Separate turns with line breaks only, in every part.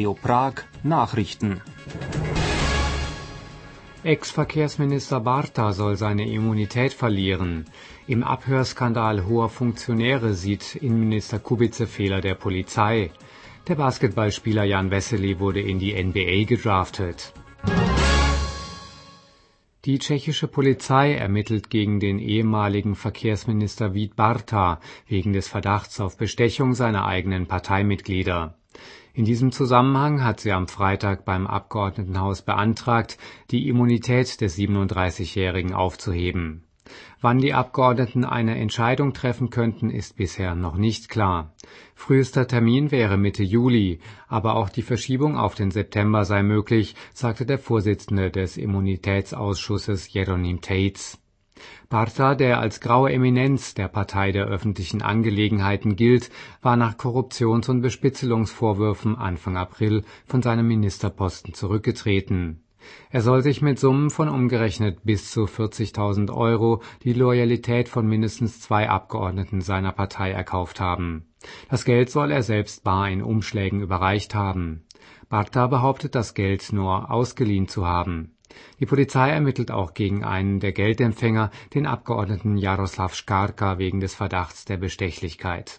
Radio Prag Nachrichten.
Ex-Verkehrsminister Barta soll seine Immunität verlieren. Im Abhörskandal hoher Funktionäre sieht Innenminister Kubice Fehler der Polizei. Der Basketballspieler Jan Vesely wurde in die NBA gedraftet. Die tschechische Polizei ermittelt gegen den ehemaligen Verkehrsminister Vít Barta wegen des Verdachts auf Bestechung seiner eigenen Parteimitglieder. In diesem Zusammenhang hat sie am Freitag beim Abgeordnetenhaus beantragt, die Immunität des 37-Jährigen aufzuheben. Wann die Abgeordneten eine Entscheidung treffen könnten, ist bisher noch nicht klar. Frühester Termin wäre Mitte Juli, aber auch die Verschiebung auf den September sei möglich, sagte der Vorsitzende des Immunitätsausschusses Jeronim Tates. Barta, der als graue Eminenz der Partei der öffentlichen Angelegenheiten gilt, war nach Korruptions- und Bespitzelungsvorwürfen Anfang April von seinem Ministerposten zurückgetreten. Er soll sich mit Summen von umgerechnet bis zu 40.000 € die Loyalität von mindestens 2 Abgeordneten seiner Partei erkauft haben. Das Geld soll er selbst bar in Umschlägen überreicht haben. Barta behauptet, das Geld nur ausgeliehen zu haben. Die Polizei ermittelt auch gegen einen der Geldempfänger, den Abgeordneten Jaroslav Škárka, wegen des Verdachts der Bestechlichkeit.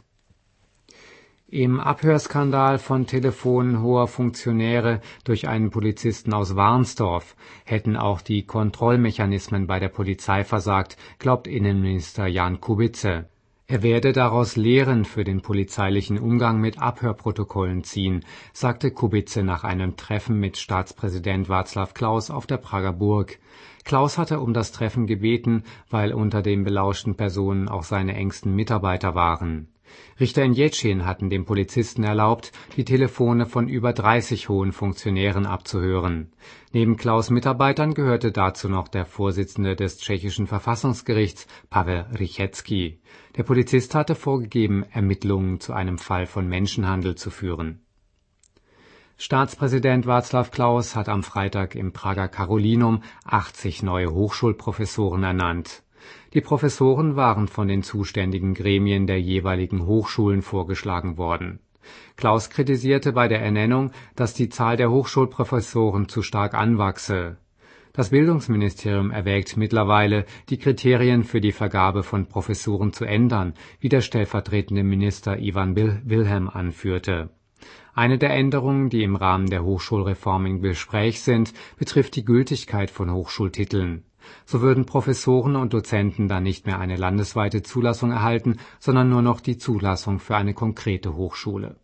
Im Abhörskandal von Telefonen hoher Funktionäre durch einen Polizisten aus Warnsdorf hätten auch die Kontrollmechanismen bei der Polizei versagt, glaubt Innenminister Jan Kubice. Er werde daraus Lehren für den polizeilichen Umgang mit Abhörprotokollen ziehen, sagte Kubice nach einem Treffen mit Staatspräsident Václav Klaus auf der Prager Burg. Klaus hatte um das Treffen gebeten, weil unter den belauschten Personen auch seine engsten Mitarbeiter waren. Richter in Děčín hatten dem Polizisten erlaubt, die Telefone von über 30 hohen Funktionären abzuhören. Neben Klaus' Mitarbeitern gehörte dazu noch der Vorsitzende des tschechischen Verfassungsgerichts, Pavel Rychetský. Der Polizist hatte vorgegeben, Ermittlungen zu einem Fall von Menschenhandel zu führen. Staatspräsident Václav Klaus hat am Freitag im Prager Karolinum 80 neue Hochschulprofessoren ernannt. Die Professoren waren von den zuständigen Gremien der jeweiligen Hochschulen vorgeschlagen worden. Klaus kritisierte bei der Ernennung, dass die Zahl der Hochschulprofessoren zu stark anwachse. Das Bildungsministerium erwägt mittlerweile, die Kriterien für die Vergabe von Professuren zu ändern, wie der stellvertretende Minister Ivan Wilhelm anführte. Eine der Änderungen, die im Rahmen der Hochschulreform im Gespräch sind, betrifft die Gültigkeit von Hochschultiteln. So würden Professoren und Dozenten dann nicht mehr eine landesweite Zulassung erhalten, sondern nur noch die Zulassung für eine konkrete Hochschule.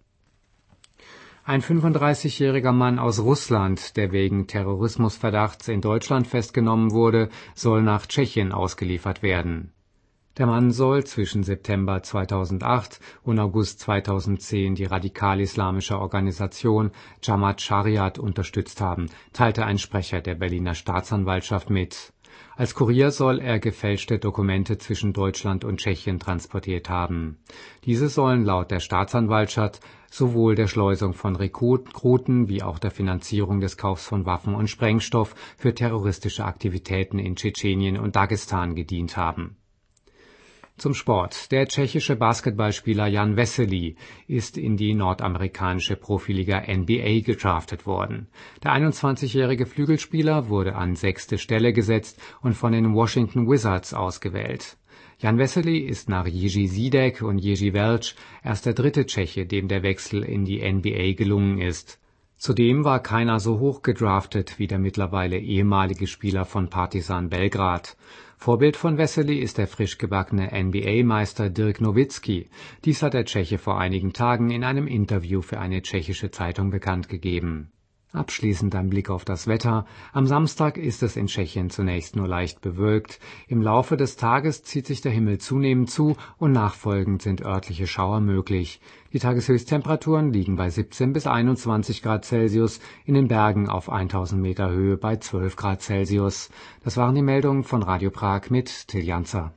Ein 35-jähriger Mann aus Russland, der wegen Terrorismusverdachts in Deutschland festgenommen wurde, soll nach Tschechien ausgeliefert werden. Der Mann soll zwischen September 2008 und August 2010 die radikal-islamische Organisation Jamaat Schariat unterstützt haben, teilte ein Sprecher der Berliner Staatsanwaltschaft mit. Als Kurier soll er gefälschte Dokumente zwischen Deutschland und Tschechien transportiert haben. Diese sollen laut der Staatsanwaltschaft sowohl der Schleusung von Rekruten wie auch der Finanzierung des Kaufs von Waffen und Sprengstoff für terroristische Aktivitäten in Tschetschenien und Dagestan gedient haben. Zum Sport. Der tschechische Basketballspieler Jan Vesely ist in die nordamerikanische Profiliga NBA gedraftet worden. Der 21-jährige Flügelspieler wurde an 6. Stelle gesetzt und von den Washington Wizards ausgewählt. Jan Vesely ist nach Jiří Žídek und Jiří Welč erst der 3. Tscheche, dem der Wechsel in die NBA gelungen ist. Zudem war keiner so hoch gedraftet wie der mittlerweile ehemalige Spieler von Partizan Belgrad. Vorbild von Vesely ist der frisch gebackene NBA-Meister Dirk Nowitzki. Dies hat der Tscheche vor einigen Tagen in einem Interview für eine tschechische Zeitung bekannt gegeben. Abschließend ein Blick auf das Wetter. Am Samstag ist es in Tschechien zunächst nur leicht bewölkt. Im Laufe des Tages zieht sich der Himmel zunehmend zu und nachfolgend sind örtliche Schauer möglich. Die Tageshöchsttemperaturen liegen bei 17 bis 21 Grad Celsius, in den Bergen auf 1000 Meter Höhe bei 12 Grad Celsius. Das waren die Meldungen von Radio Prag mit Till Janzer.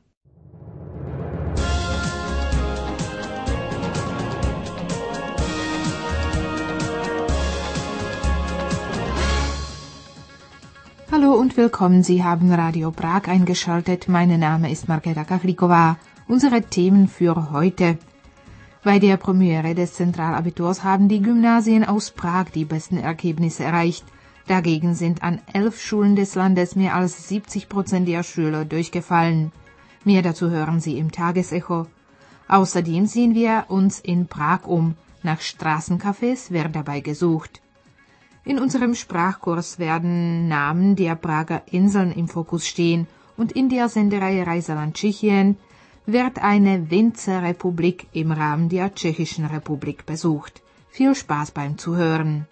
Hallo und willkommen, Sie haben Radio Prag eingeschaltet. Mein Name ist Markéta Kachliková. Unsere Themen für heute. Bei der Premiere des Zentralabiturs haben die Gymnasien aus Prag die besten Ergebnisse erreicht. Dagegen sind an 11 Schulen des Landes mehr als 70% der Schüler durchgefallen. Mehr dazu hören Sie im Tagesecho. Außerdem sehen wir uns in Prag um. Nach Straßencafés wird dabei gesucht. In unserem Sprachkurs werden Namen der Prager Inseln im Fokus stehen und in der Sendereihe Reiseland Tschechien wird eine Winzerrepublik im Rahmen der Tschechischen Republik besucht. Viel Spaß beim Zuhören.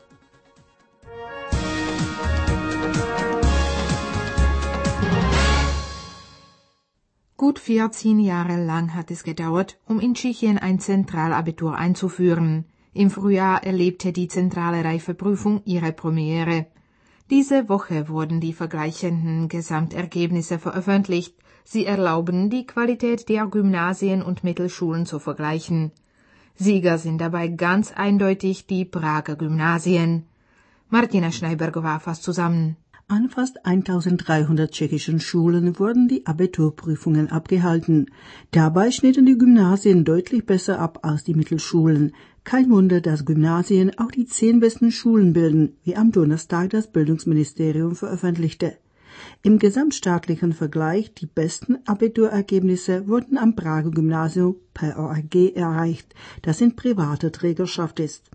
Gut 14 Jahre lang hat es gedauert, um in Tschechien ein Zentralabitur einzuführen. Im Frühjahr erlebte die zentrale Reifeprüfung ihre Premiere. Diese Woche wurden die vergleichenden Gesamtergebnisse veröffentlicht. Sie erlauben, die Qualität der Gymnasien und Mittelschulen zu vergleichen. Sieger sind dabei ganz eindeutig die Prager Gymnasien. Martina Schneibergová fasst zusammen.
An fast 1300 tschechischen Schulen wurden die Abiturprüfungen abgehalten. Dabei schnitten die Gymnasien deutlich besser ab als die Mittelschulen. Kein Wunder, dass Gymnasien auch die 10 besten Schulen bilden, wie am Donnerstag das Bildungsministerium veröffentlichte. Im gesamtstaatlichen Vergleich die besten Abiturergebnisse wurden am Prager Gymnasium POAG erreicht, das in privater Trägerschaft ist.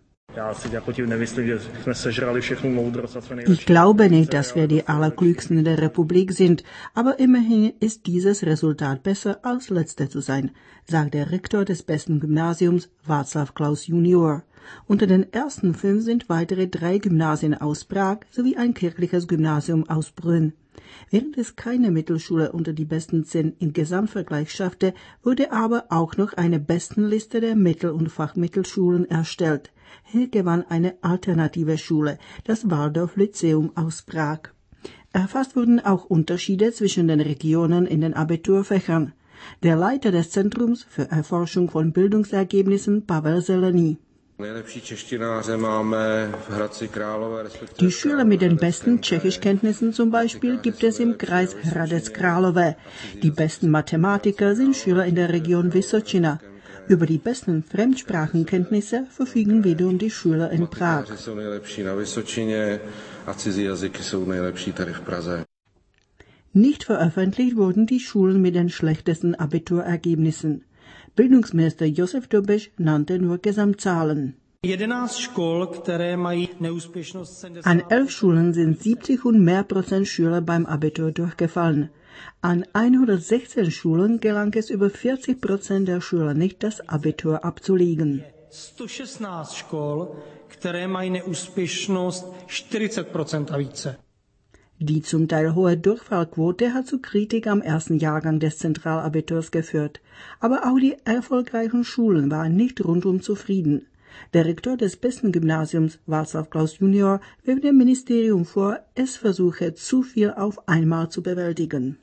Ich glaube nicht, dass wir die Allerklügsten in der Republik sind, aber immerhin ist dieses Resultat besser als Letzter zu sein, sagt der Rektor des besten Gymnasiums, Václav Klaus Junior. Unter den ersten 5 sind weitere 3 Gymnasien aus Prag sowie ein kirchliches Gymnasium aus Brünn. Während es keine Mittelschule unter die besten 10 im Gesamtvergleich schaffte, wurde aber auch noch eine Bestenliste der Mittel- und Fachmittelschulen erstellt. Hier gewann eine alternative Schule, das Waldorf Lyzeum aus Prag. Erfasst wurden auch Unterschiede zwischen den Regionen in den Abiturfächern. Der Leiter des Zentrums für Erforschung von Bildungsergebnissen, Pavel Zelený. Die Schüler mit den besten Tschechischkenntnissen zum Beispiel gibt es im Kreis Hradec Králové. Die besten Mathematiker sind Schüler in der Region Vysočina. Über die besten Fremdsprachenkenntnisse verfügen wiederum die Schüler in Prag. Nicht veröffentlicht wurden die Schulen mit den schlechtesten Abiturergebnissen. Bildungsminister Josef Dobeš nannte nur Gesamtzahlen. An 11 Schulen sind 70 und mehr Prozent Schüler beim Abitur durchgefallen. An 116 Schulen gelang es über 40% der Schüler nicht, das Abitur abzulegen.
116 škol, které mají neúspěšnost 40% a více.
Die zum Teil hohe Durchfallquote hat zu Kritik am ersten Jahrgang des Zentralabiturs geführt. Aber auch die erfolgreichen Schulen waren nicht rundum zufrieden. Der Rektor des besten Gymnasiums, Václav Klaus Junior, wirft dem Ministerium vor, es versuche zu viel auf einmal zu bewältigen.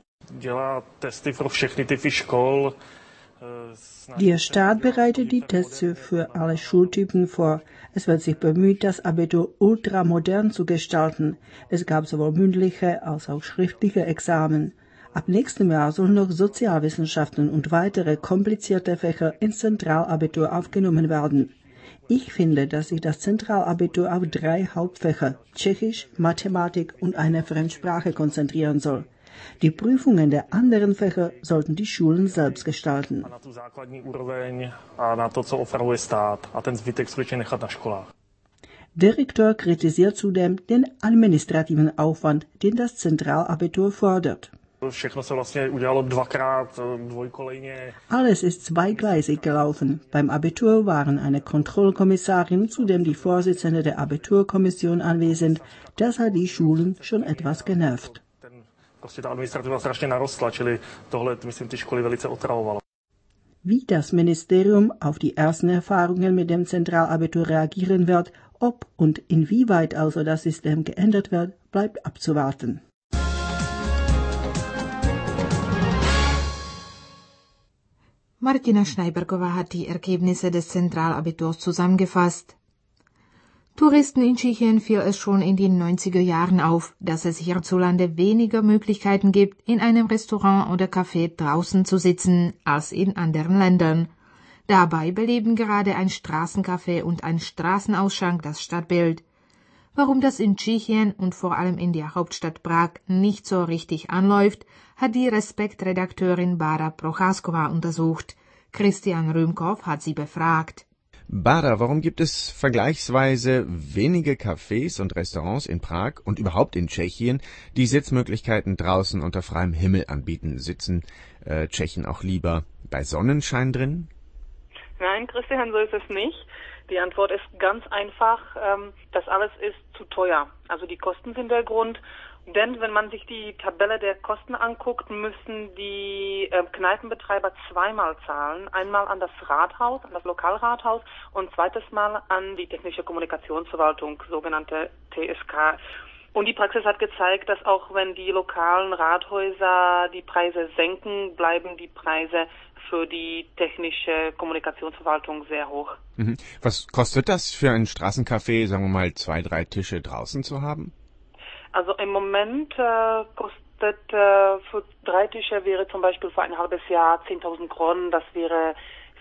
Der Staat bereitet die Tests für alle Schultypen vor. Es wird sich bemüht, das Abitur ultramodern zu gestalten. Es gab sowohl mündliche als auch schriftliche Examen. Ab nächstem Jahr sollen noch Sozialwissenschaften und weitere komplizierte Fächer ins Zentralabitur aufgenommen werden. Ich finde, dass sich das Zentralabitur auf 3 Hauptfächer, Tschechisch, Mathematik und eine Fremdsprache konzentrieren soll. Die Prüfungen der anderen Fächer sollten die Schulen selbst gestalten. Der Rektor kritisiert zudem den administrativen Aufwand, den das Zentralabitur fordert. Alles ist zweigleisig gelaufen. Beim Abitur waren eine Kontrollkommissarin, zudem die Vorsitzende der Abiturkommission anwesend. Das hat die Schulen schon etwas genervt. Wie das Ministerium auf die ersten Erfahrungen mit dem Zentralabitur reagieren wird, ob und inwieweit also das System geändert wird, bleibt abzuwarten.
Martina Schneibergová hat die Ergebnisse des Zentralabiturs zusammengefasst. Touristen in Tschechien fiel es schon in den 90er Jahren auf, dass es hierzulande weniger Möglichkeiten gibt, in einem Restaurant oder Café draußen zu sitzen, als in anderen Ländern. Dabei beleben gerade ein Straßencafé und ein Straßenausschank das Stadtbild. Warum das in Tschechien und vor allem in der Hauptstadt Prag nicht so richtig anläuft, hat die Respekt-Redakteurin Bára Procházková untersucht. Christian Rümkow hat sie befragt.
Bára, warum gibt es vergleichsweise wenige Cafés und Restaurants in Prag und überhaupt in Tschechien, die Sitzmöglichkeiten draußen unter freiem Himmel anbieten? Sitzen Tschechen auch lieber bei Sonnenschein drin?
Nein, Christian, so ist es nicht. Die Antwort ist ganz einfach, das alles ist zu teuer. Also die Kosten sind der Grund. Denn wenn man sich die Tabelle der Kosten anguckt, müssen die Kneipenbetreiber zweimal zahlen. Einmal an das Rathaus, an das Lokalrathaus und zweites Mal an die Technische Kommunikationsverwaltung, sogenannte TSK. Und die Praxis hat gezeigt, dass auch wenn die lokalen Rathäuser die Preise senken, bleiben die Preise für die Technische Kommunikationsverwaltung sehr hoch.
Was kostet das für ein Straßencafé, sagen wir mal 2, 3 Tische draußen zu haben?
Also im Moment kostet für 3 Tische wäre zum Beispiel für ein halbes Jahr 10.000 Kronen, das wäre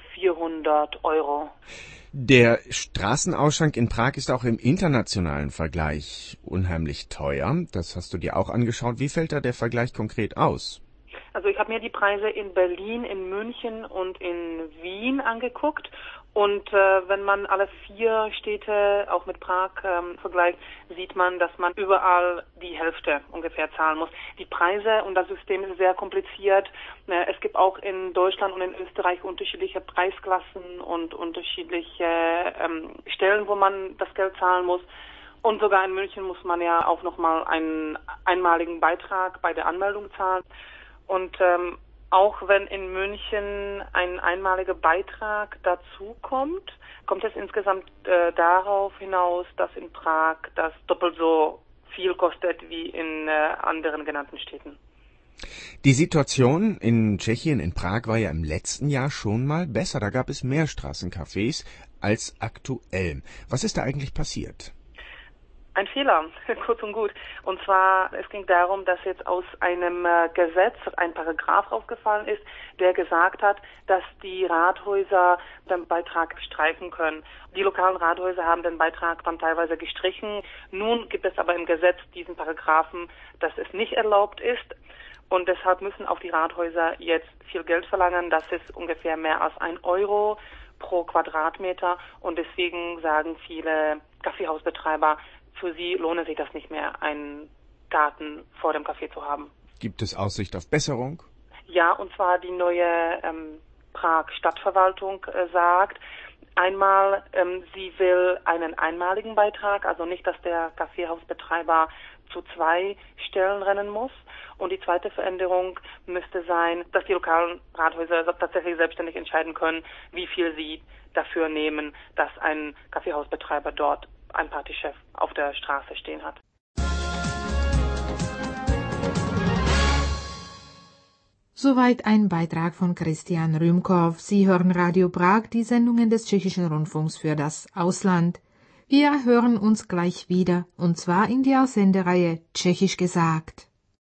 400 €.
Der Straßenausschank in Prag ist auch im internationalen Vergleich unheimlich teuer. Das hast du dir auch angeschaut. Wie fällt da der Vergleich konkret aus?
Also ich habe mir die Preise in Berlin, in München und in Wien angeguckt. Und wenn man alle 4 Städte auch mit Prag vergleicht, sieht man, dass man überall die Hälfte ungefähr zahlen muss. Die Preise und das System ist sehr kompliziert. Es gibt auch in Deutschland und in Österreich unterschiedliche Preisklassen und unterschiedliche Stellen, wo man das Geld zahlen muss. Und sogar in München muss man ja auch nochmal einen einmaligen Beitrag bei der Anmeldung zahlen. Und auch wenn in München ein einmaliger Beitrag dazukommt, kommt es insgesamt darauf hinaus, dass in Prag das doppelt so viel kostet wie in anderen genannten Städten.
Die Situation in Tschechien, in Prag, war ja im letzten Jahr schon mal besser. Da gab es mehr Straßencafés als aktuell. Was ist da eigentlich passiert?
Ein Fehler, kurz und gut. Und zwar, es ging darum, dass jetzt aus einem Gesetz ein Paragraph aufgefallen ist, der gesagt hat, dass die Rathäuser den Beitrag streichen können. Die lokalen Rathäuser haben den Beitrag dann teilweise gestrichen. Nun gibt es aber im Gesetz diesen Paragraphen, dass es nicht erlaubt ist. Und deshalb müssen auch die Rathäuser jetzt viel Geld verlangen. Das ist ungefähr mehr als 1 € pro Quadratmeter. Und deswegen sagen viele Kaffeehausbetreiber, für sie lohne sich das nicht mehr, einen Garten vor dem Café zu haben.
Gibt es Aussicht auf Besserung?
Ja, und zwar die neue Prag-Stadtverwaltung sagt, einmal, sie will einen einmaligen Beitrag, also nicht, dass der Kaffeehausbetreiber zu 2 Stellen rennen muss. Und die zweite Veränderung müsste sein, dass die lokalen Rathäuser tatsächlich selbstständig entscheiden können, wie viel sie dafür nehmen, dass ein Kaffeehausbetreiber dort ein paar Tische auf der Straße stehen hat.
Soweit ein Beitrag von Christian Rümkow. Sie hören Radio Prag, die Sendungen des Tschechischen Rundfunks für das Ausland. Wir hören uns gleich wieder, und zwar in der Sendereihe Tschechisch gesagt.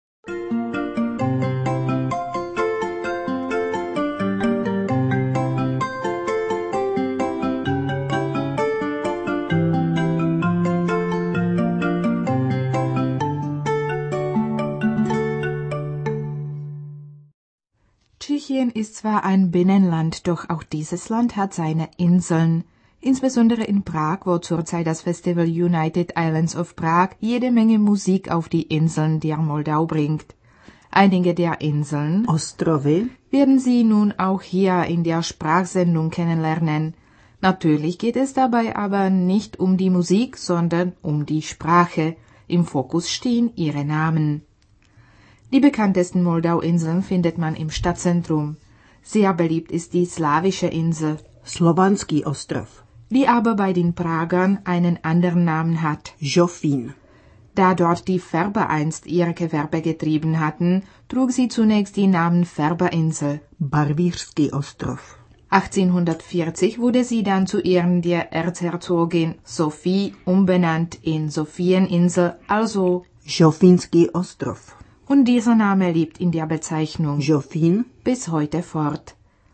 Tschechien ist zwar ein Binnenland, doch auch dieses Land hat seine Inseln. Insbesondere in Prag, wo zurzeit das Festival United Islands of Prague jede Menge Musik auf die Inseln der Moldau bringt. Einige der Inseln,
Ostrovy,
werden Sie nun auch hier in der Sprachsendung kennenlernen. Natürlich geht es dabei aber nicht um die Musik, sondern um die Sprache. Im Fokus stehen ihre Namen. Die bekanntesten Moldau-Inseln findet man im Stadtzentrum. Sehr beliebt ist die slawische Insel,
Slovanský ostrov,
die aber bei den Pragern einen anderen Namen hat,
Žofín.
Da dort die Färber einst ihre Gewerbe getrieben hatten, trug sie zunächst die Namen Färberinsel,
Barvířský ostrov.
1840 wurde sie dann zu Ehren der Erzherzogin Sophie umbenannt in Sophieninsel, also
Žofínský ostrov.
Und dieser Name lebt in der Bezeichnung
Žofín
bis heute fort.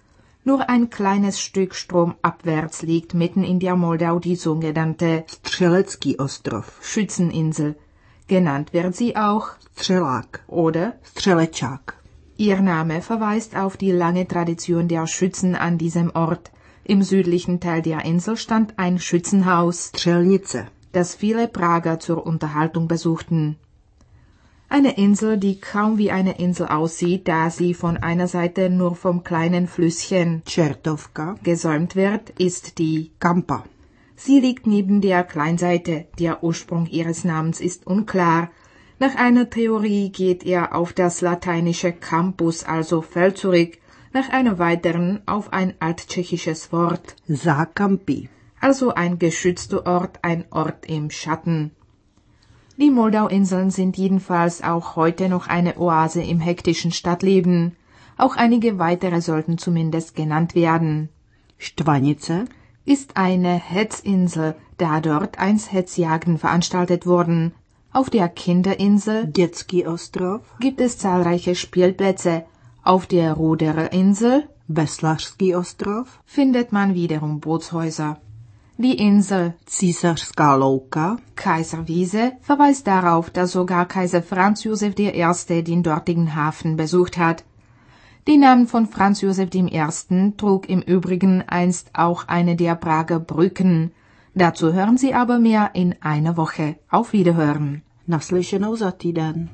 Nur ein kleines Stück stromabwärts liegt mitten in der Moldau die sogenannte
Střelecký ostrov,
Schützeninsel. Genannt wird sie auch
Střelák
oder
Střelečák.
Ihr Name verweist auf die lange Tradition der Schützen an diesem Ort. Im südlichen Teil der Insel stand ein Schützenhaus,
Střelnice,
das viele Prager zur Unterhaltung besuchten. Eine Insel, die kaum wie eine Insel aussieht, da sie von einer Seite nur vom kleinen Flüsschen
Čertovka
gesäumt wird, ist die
Kampa.
Sie liegt neben der Kleinseite. Der Ursprung ihres Namens ist unklar. Nach einer Theorie geht er auf das lateinische Campus, also Feld, zurück, nach einer weiteren auf ein alttschechisches Wort,
Zákampy,
also ein geschützter Ort, ein Ort im Schatten. Die Moldau-Inseln sind jedenfalls auch heute noch eine Oase im hektischen Stadtleben. Auch einige weitere sollten zumindest genannt werden.
Štvanice
Ist eine Hetzinsel, da dort einst Hetzjagden veranstaltet wurden. Auf der Kinderinsel
Dětský ostrov,
gibt es zahlreiche Spielplätze. Auf der Rudererinsel
Veslařský ostrov,
findet man wiederum Bootshäuser. Die Insel
Císařská louka,
Kaiserwiese verweist darauf, dass sogar Kaiser Franz Josef I. den dortigen Hafen besucht hat. Den Namen von Franz Josef I. trug im Übrigen einst auch eine der Prager Brücken. Dazu hören Sie aber mehr in einer Woche. Auf Wiederhören.
Naslyšenou za týden.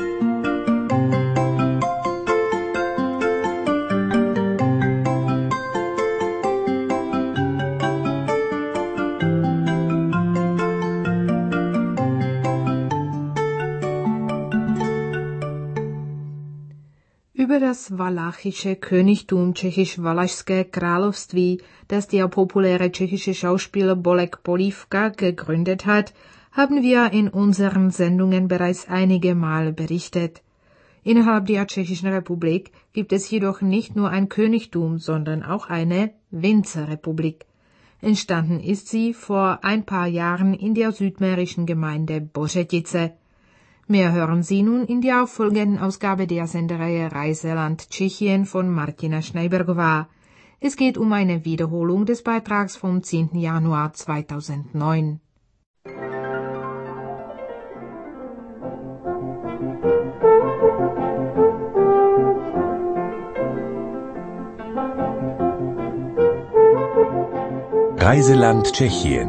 Über das walachische Königtum Tschechisch-Walachské Království, das der populäre tschechische Schauspieler Bolek Polívka gegründet hat, haben wir in unseren Sendungen bereits einige Mal berichtet. Innerhalb der Tschechischen Republik gibt es jedoch nicht nur ein Königtum, sondern auch eine Winzerrepublik. Entstanden ist sie vor ein paar Jahren in der südmährischen Gemeinde Bořetice. Mehr hören Sie nun in der folgenden Ausgabe der Sendereihe Reiseland Tschechien von Martina Schneibergová. Es geht um eine Wiederholung des Beitrags vom 10. Januar 2009.
Reiseland Tschechien.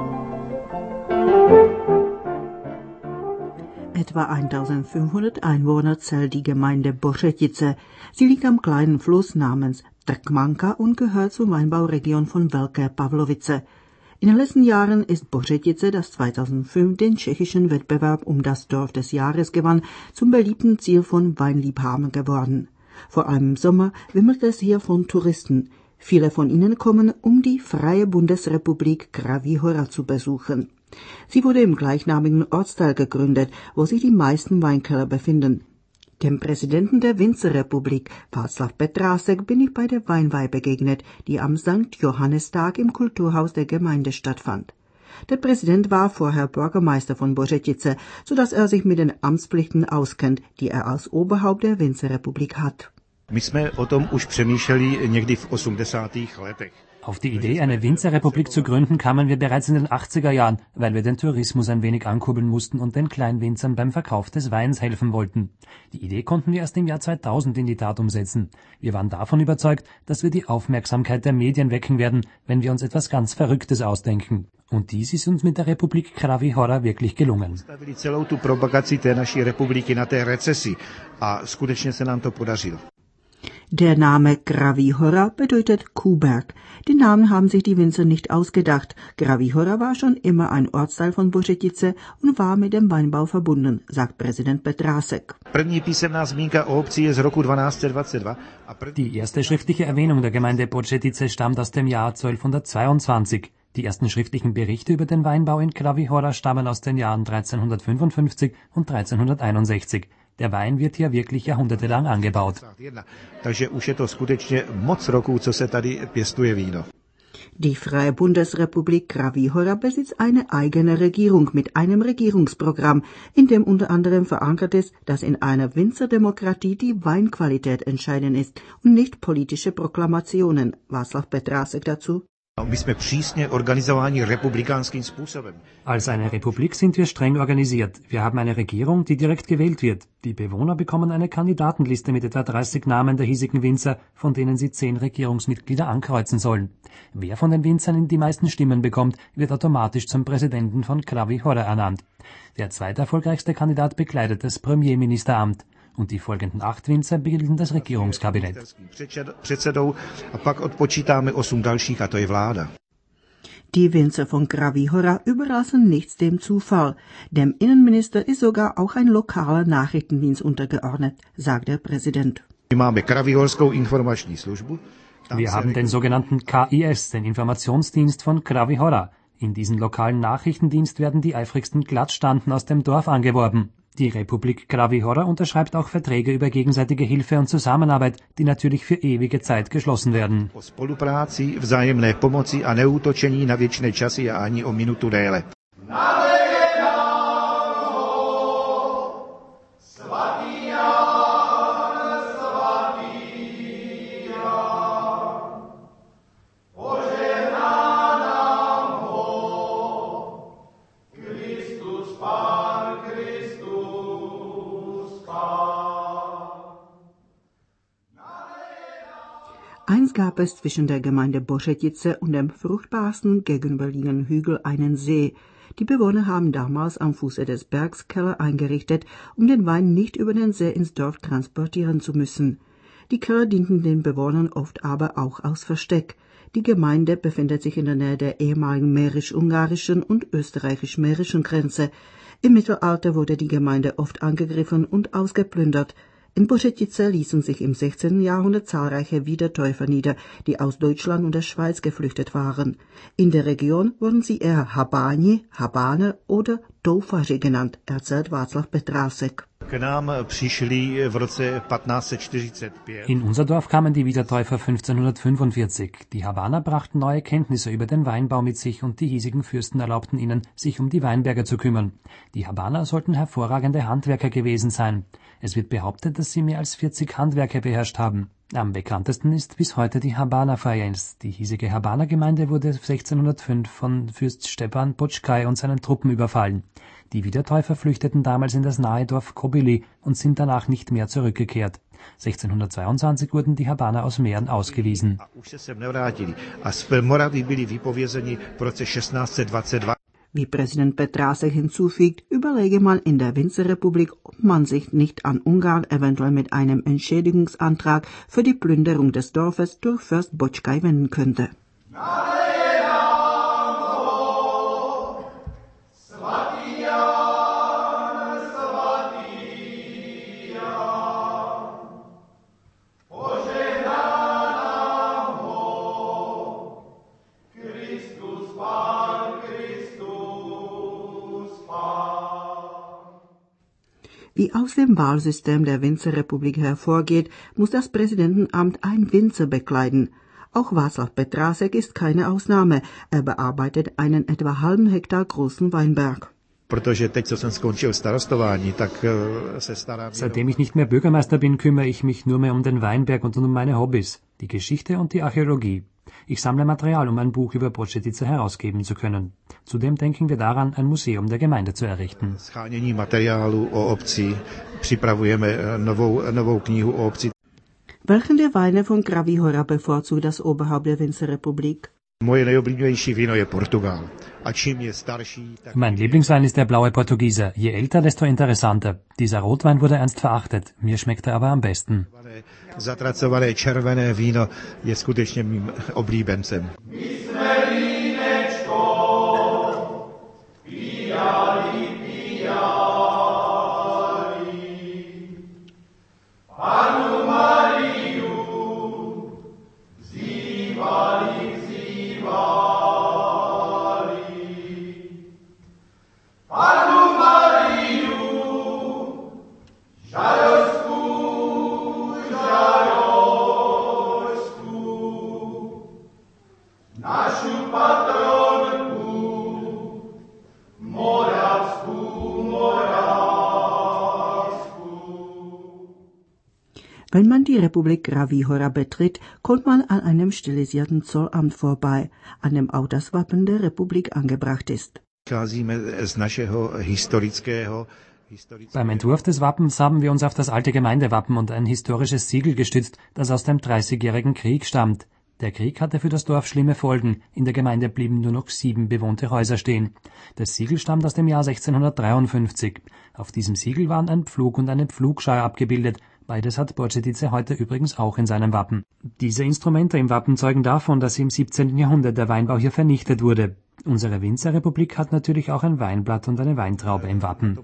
Etwa 1500 Einwohner zählt die Gemeinde Bořetice. Sie liegt am kleinen Fluss namens Trkmanka und gehört zur Weinbauregion von Velké Pavlovice. In den letzten Jahren ist Bořetice, das 2005 den tschechischen Wettbewerb um das Dorf des Jahres gewann, zum beliebten Ziel von Weinliebhabern geworden. Vor allem im Sommer wimmelt es hier von Touristen. Viele von ihnen kommen, um die freie Bundesrepublik Kráví Hora zu besuchen. Sie wurde im gleichnamigen Ortsteil gegründet, wo sich die meisten Weinkeller befinden. Dem Präsidenten der Winzerrepublik, Václav Petrásek, bin ich bei der Weinweih begegnet, die am St. Johannistag im Kulturhaus der Gemeinde stattfand. Der Präsident war vorher Bürgermeister von Bořetice, sodass er sich mit den Amtspflichten auskennt, die er als Oberhaupt der Winzerrepublik hat.
My jsme o tom už přemýšleli někdy v 80. letech.
Auf die Idee, eine Winzerrepublik zu gründen, kamen wir bereits in den 80er Jahren, weil wir den Tourismus ein wenig ankurbeln mussten und den Kleinwinzern beim Verkauf des Weins helfen wollten. Die Idee konnten wir erst im Jahr 2000 in die Tat umsetzen. Wir waren davon überzeugt, dass wir die Aufmerksamkeit der Medien wecken werden, wenn wir uns etwas ganz Verrücktes ausdenken. Und dies ist uns mit der Republik Kráví Hora wirklich gelungen.
Stavili celou tu propagaci té naší republiky na té recesi a skutečně se nám to podařilo.
Der Name Kráví Hora bedeutet Kuhberg. Den Namen haben sich die Winzer nicht ausgedacht. Kráví Hora war schon immer ein Ortsteil von Bořetice und war mit dem Weinbau verbunden, sagt Präsident Petrásek.
První písemná zmínka o obci je z roku 1222.
Die erste schriftliche Erwähnung der Gemeinde Bořetice stammt aus dem Jahr 1222. Die ersten schriftlichen Berichte über den Weinbau in Kráví Hora stammen aus den Jahren 1355 und 1361. Der Wein wird hier wirklich jahrhundertelang angebaut.
Takže už je to skutečně moc roků, co se tady pěstuje víno.
Die Freie Bundesrepublik Kravi Hora besitzt eine eigene Regierung mit einem Regierungsprogramm, in dem unter anderem verankert ist, dass in einer Winzerdemokratie die Weinqualität entscheidend ist und nicht politische Proklamationen. Václav Petrásek dazu.
Als eine Republik sind wir streng organisiert. Wir haben eine Regierung, die direkt gewählt wird. Die Bewohner bekommen eine Kandidatenliste mit etwa 30 Namen der hiesigen Winzer, von denen sie 10 Regierungsmitglieder ankreuzen sollen. Wer von den Winzern die meisten Stimmen bekommt, wird automatisch zum Präsidenten von Kravi Hora ernannt. Der zweiterfolgreichste Kandidat bekleidet das Premierministeramt. Und die folgenden 8 Winzer bilden das Regierungskabinett.
Die Winzer von Kravi Hora überlassen nichts dem Zufall. Dem Innenminister ist sogar auch ein lokaler Nachrichtendienst untergeordnet, sagt der Präsident.
Wir haben den sogenannten KIS, den Informationsdienst von Kravi Hora. In diesen lokalen Nachrichtendienst werden die eifrigsten Glattstanden aus dem Dorf angeworben. Die Republik Kravi Hora unterschreibt auch Verträge über gegenseitige Hilfe und Zusammenarbeit, die natürlich für ewige Zeit geschlossen werden.
Einst gab es zwischen der Gemeinde Bořetice und dem fruchtbarsten gegenüberliegenden Hügel einen See. Die Bewohner haben damals am Fuße des Bergs Keller eingerichtet, um den Wein nicht über den See ins Dorf transportieren zu müssen. Die Keller dienten den Bewohnern oft aber auch als Versteck. Die Gemeinde befindet sich in der Nähe der ehemaligen mährisch-ungarischen und österreichisch-mährischen Grenze. Im Mittelalter wurde die Gemeinde oft angegriffen und ausgeplündert. In Bořetice ließen sich im 16. Jahrhundert zahlreiche Wiedertäufer nieder, die aus Deutschland und der Schweiz geflüchtet waren. In der Region wurden sie eher Habáni, Habaner oder Doufaři genannt, erzählt Václav Petrásek.
In unser Dorf kamen die Wiedertäufer 1545. Die Habaner brachten neue Kenntnisse über den Weinbau mit sich und die hiesigen Fürsten erlaubten ihnen, sich um die Weinberge zu kümmern. Die Habaner sollten hervorragende Handwerker gewesen sein. Es wird behauptet, dass sie mehr als 40 Handwerke beherrscht haben. Am bekanntesten ist bis heute die Habaner Vereins. Die hiesige Habaner Gemeinde wurde 1605 von Fürst Stepan Počkaj und seinen Truppen überfallen. Die Wiedertäufer flüchteten damals in das nahe Dorf Kobili und sind danach nicht mehr zurückgekehrt. 1622 wurden die Habaner aus Mähren ausgewiesen.
Wie Präsident Petrásek hinzufügt, überlege man in der Winzerrepublik, ob man sich nicht an Ungarn eventuell mit einem Entschädigungsantrag für die Plünderung des Dorfes durch Fürst Počkaj wenden könnte. Wie aus dem Wahlsystem der Winzerrepublik hervorgeht, muss das Präsidentenamt ein Winzer bekleiden. Auch Václav Petrásek ist keine Ausnahme. Er bearbeitet einen etwa halben Hektar großen Weinberg.
Seitdem ich nicht mehr Bürgermeister bin, kümmere ich mich nur mehr um den Weinberg und um meine Hobbys, die Geschichte und die Archäologie. Ich sammle Material, um ein Buch über Bořetice herausgeben zu können. Zudem denken wir daran, ein Museum der Gemeinde zu errichten.
Welchen der Weine von Kravi Hora bevorzugt das Oberhaupt der Winzerrepublik?
Mein Lieblingswein ist der blaue Portugieser. Je älter, desto interessanter. Dieser Rotwein wurde einst verachtet. Mir schmeckt er aber am besten.
Zatracované červené víno je skutečně mým oblíbencem.
man die Republik Kráví Hora betritt, kommt man an einem stilisierten Zollamt vorbei, an dem auch das Wappen der Republik angebracht ist.
Beim Entwurf des Wappens haben wir uns auf das alte Gemeindewappen und ein historisches Siegel gestützt, das aus dem 30-jährigen Krieg stammt. Der Krieg hatte für das Dorf schlimme Folgen. In der Gemeinde blieben nur noch 7 bewohnte Häuser stehen. Das Siegel stammt aus dem Jahr 1653. Auf diesem Siegel waren ein Pflug und eine Pflugschar abgebildet. Beides hat Bořetice heute übrigens auch in seinem Wappen. Diese Instrumente im Wappen zeugen davon, dass im 17. Jahrhundert der Weinbau hier vernichtet wurde. Unsere Winzerrepublik hat natürlich auch ein Weinblatt und eine Weintraube im Wappen.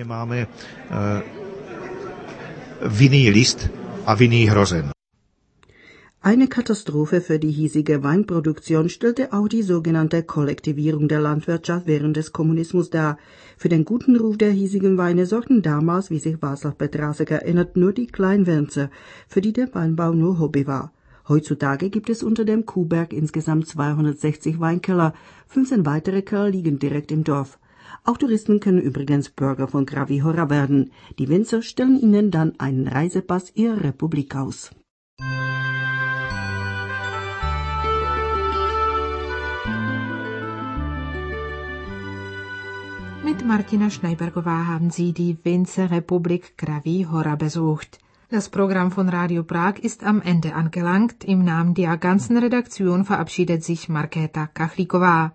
Eine Katastrophe für die hiesige Weinproduktion stellte auch die sogenannte Kollektivierung der Landwirtschaft während des Kommunismus dar. Für den guten Ruf der hiesigen Weine sorgten damals, wie sich Václav Petrásek erinnert, nur die Kleinwinzer, für die der Weinbau nur Hobby war. Heutzutage gibt es unter dem Kuhberg insgesamt 260 Weinkeller, 15 weitere Keller liegen direkt im Dorf. Auch Touristen können übrigens Bürger von Kráví Hora werden. Die Winzer stellen ihnen dann einen Reisepass ihrer Republik aus.
Mit Martina Schneibergová haben Sie die Winzerrepublik Kráví Hora besucht. Das Programm von Radio Prag ist am Ende angelangt. Im Namen der ganzen Redaktion verabschiedet sich Markéta Kachlíková.